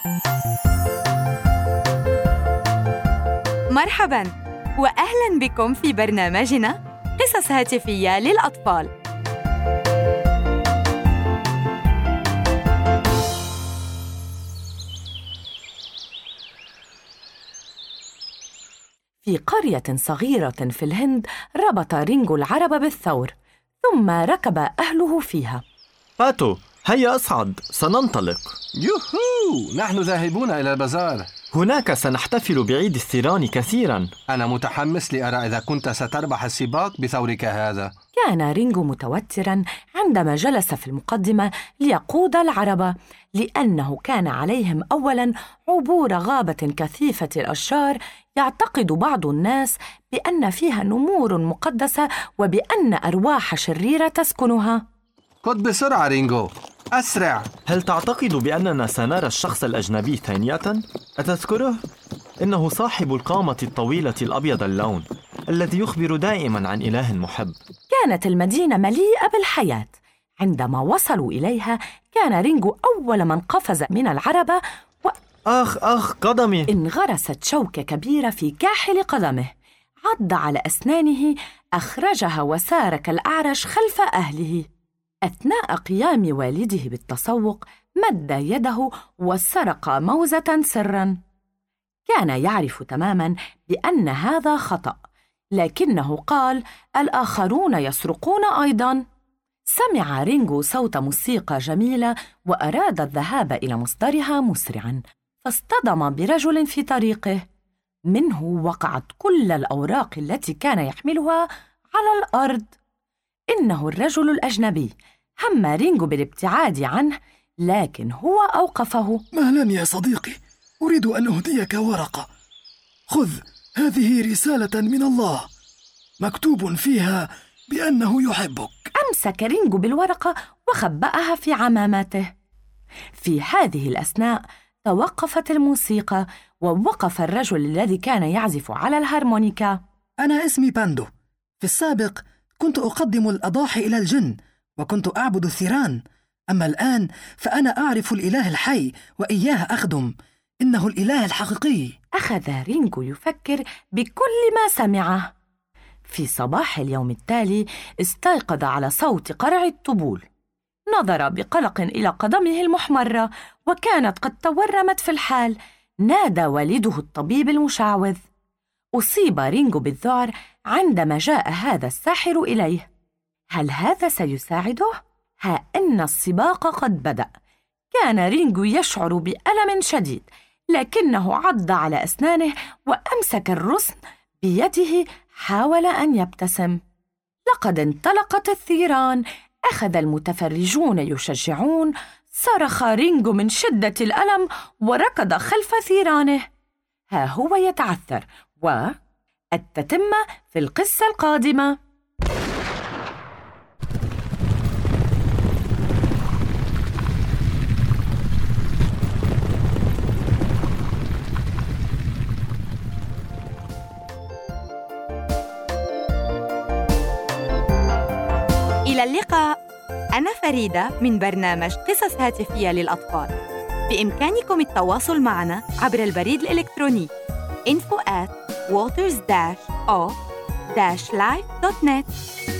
مرحباً وأهلاً بكم في برنامجنا قصص هاتفية للأطفال. في قرية صغيرة في الهند ربط رينجو العربة بالثور، ثم ركب أهله فيها. باتو، هيا أصعد، سننطلق. يوهو، نحن ذاهبون إلى البازار. هناك سنحتفل بعيد الثيران كثيراً. أنا متحمس لأرى إذا كنت ستربح السباق بثورك هذا. كان رينجو متوتراً عندما جلس في المقدمة ليقود العربة، لأنه كان عليهم أولاً عبور غابة كثيفة الأشجار يعتقد بعض الناس بأن فيها نمور مقدسة وبأن أرواح شريرة تسكنها. خذ بسرعة رينجو، أسرع. هل تعتقد بأننا سنرى الشخص الأجنبي ثانية؟ أتذكره؟ إنه صاحب القامة الطويلة الأبيض اللون الذي يخبر دائماً عن إله محب. كانت المدينة مليئة بالحياة. عندما وصلوا إليها كان رينجو أول من قفز من العربة أخ قدمي! انغرست شوكة كبيرة في كاحل قدمه. عض على أسنانه، أخرجها وسار كالأعرج خلف أهله. أثناء قيام والده بالتسوق مد يده وسرق موزة سراً. كان يعرف تماماً بأن هذا خطأ، لكنه قال: الآخرون يسرقون أيضاً. سمع رينجو صوت موسيقى جميلة وأراد الذهاب إلى مصدرها مسرعاً، فاصطدم برجل في طريقه. منه وقعت كل الأوراق التي كان يحملها على الأرض. إنه الرجل الأجنبي. هم رينجو بالابتعاد عنه، لكن هو أوقفه. مهلا يا صديقي، أريد أن أهديك ورقة. خذ، هذه رسالة من الله مكتوب فيها بأنه يحبك. أمسك رينجو بالورقة وخبأها في عمامته. في هذه الأثناء توقفت الموسيقى ووقف الرجل الذي كان يعزف على الهارمونيكا. أنا اسمي باندو. في السابق كنت أقدم الأضاحي إلى الجن وكنت أعبد الثيران، أما الآن فأنا أعرف الإله الحي وإياه أخدم. إنه الإله الحقيقي. أخذ رينجو يفكر بكل ما سمعه. في صباح اليوم التالي استيقظ على صوت قرع الطبول. نظر بقلق إلى قدمه المحمرة وكانت قد تورمت في الحال. نادى والده الطبيب المشعوذ. أصيب رينجو بالذعر عندما جاء هذا الساحر إليه. هل هذا سيساعده؟ ها إن السباق قد بدأ. كان رينجو يشعر بألم شديد، لكنه عض على أسنانه وأمسك الرسن بيده. حاول أن يبتسم. لقد انطلقت الثيران. أخذ المتفرجون يشجعون. صرخ رينجو من شدة الألم وركض خلف ثيرانه. ها هو يتعثر، والتتمة في القصة القادمة. إلى اللقاء. أنا فريدة من برنامج قصص هاتفية للأطفال. بإمكانكم التواصل معنا عبر البريد الإلكتروني info@waters-life.net.